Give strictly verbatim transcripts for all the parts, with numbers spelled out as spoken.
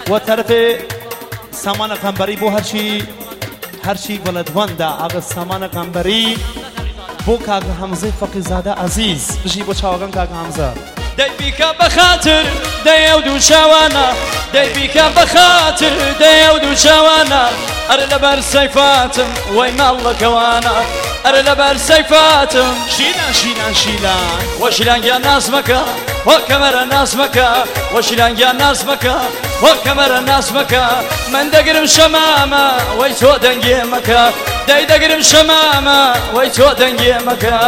و طرف سامان قنبری بو هرچی هرچی ولدوانده اگر سامان قنبری بو کاغ حمزه فقیزاده عزیز بجی بو چاوگان کاغ حمزه دەی بیکە بەخاتر دەی ئەو دوو چاوانە دەی بیکە بەخاتر دەی ئەو دوو چاوانە ئەرە لەبەر سەیفاتم وەی ماڵەکەوانە ئەرە لەبەر سەیفاتم شیلان شیلان شیلان وە شیلانگیان ناز مەکە وە کەمەرە ناز مەکە وە شیلانگیان ناز مەکە وە کەمەرە ناز مەکە من دەگرم شەمامە وەی تۆ دەنگێ مەکە دەی دەگرم شەمامە وەی تۆ دەنگێ مەکە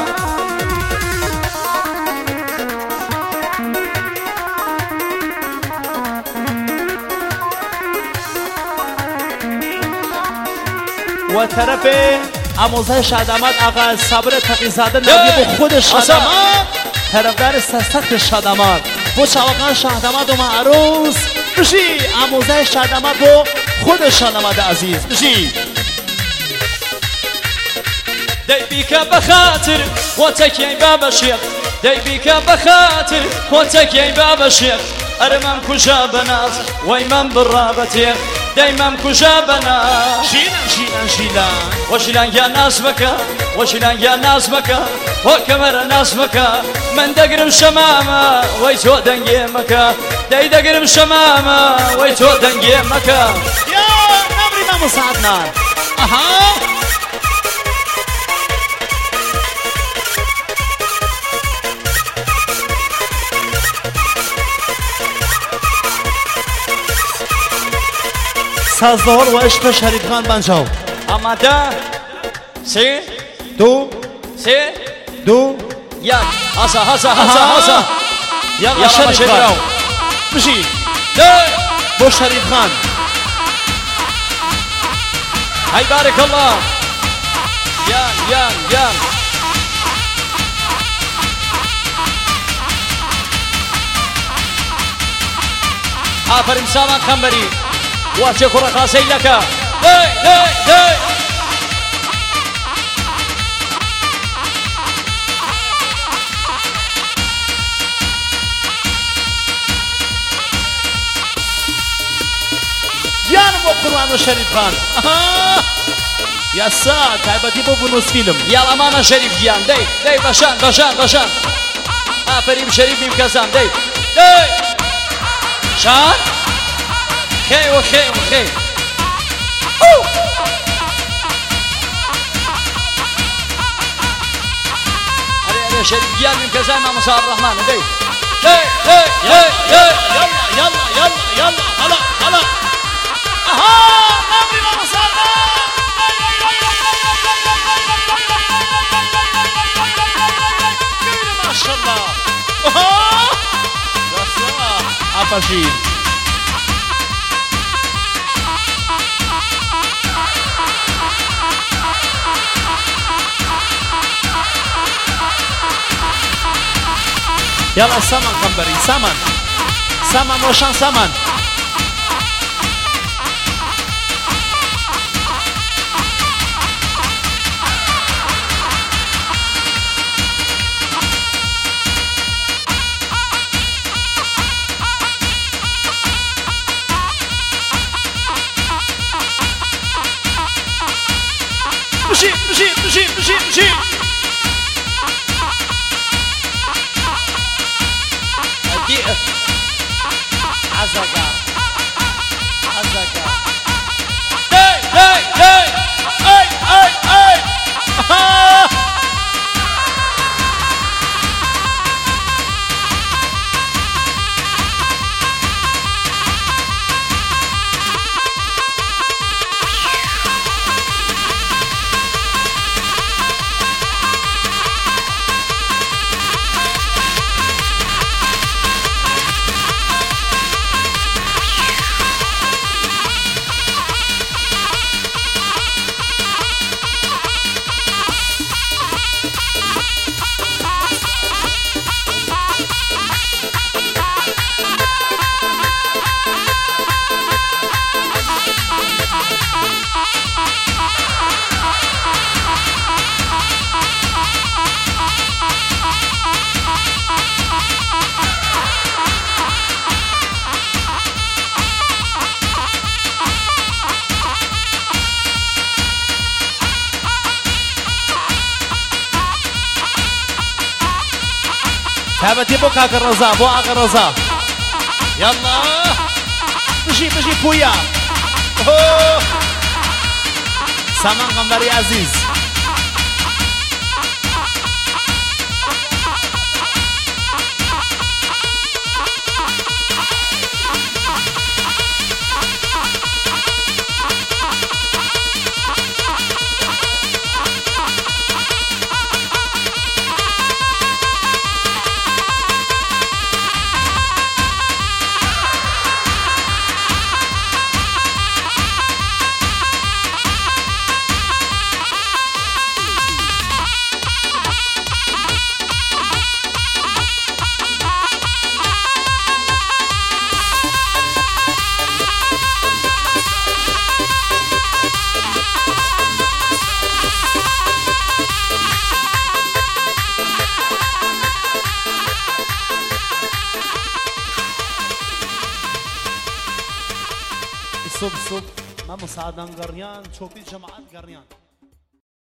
و طرف اموزه شادامت آقا صبر تقیزاده نبی با خود شادامت طرفدار سرسخت شادامت با چاوقان شادامت و معروس بشی اموزه شادامت با خود شادامت عزیز بشی دەی بیکە بەخاتر خۆتەکیای بابە شێخ دەی بیکە بەخاتر خۆتەکیای بابە شێخ ئەرە مەم کوژا بەناز وەی مەم بڕا بە تێغ دەی مەم کوژا بەناز شیلان شیلان شیلان وە شیلانگیان ناز مەکە وە شیلانگیان ناز مەکە وە کەمەرە ناز مەکە من دەگرم شەمامە وەی تۆ دەنگێ مەکە دەی دەگرم شەمامە وەی تۆ دەنگێ مەکە یا نمری نامساعدنا اها سازدار و عشق شریف خان بنجاو ئامادە سێ دو سێ دو یەک هەسا هەسا هەسا هەسا يلا شريف خان بشي بو شريف خان هاي بارك الله يان يان يان آفرین سامان خەمبەری واتێ کوڕە قاسەی لەکە دەی دەی دەی گیانم بۆ قوربان و شەریف خان یاسا تایبەتی بۆ بنووس فیلم یاڵ ئەمانە شەریف گیان دەی دەی بەشان بەشان بەشان ئافرین شەریف بیم کەسان دەی دەی شان خێ و خێ و خێ ئەرێ ئەرێ شەریف گیان بیم کەسان مامۆستا عەبدوڕەحمانە دەی دەی دەی دەی دەی يلا يلا يلا يلا هلا هلا اها نمري ما وصلنا ما شاء الله اها يا سلام عفشين يلا سمن قنبري سمن سمن روشن سمن مشي مشي مشي مشي مشي عزقا عزقا دەی دەی دەی اي اي اي هبتي بو كاك الرزا بو اغا الرزا يلا بجي بجي بويا سامان قنبري عزيز صبح صبح ما مساعدان قريان شوفي جماعات قريان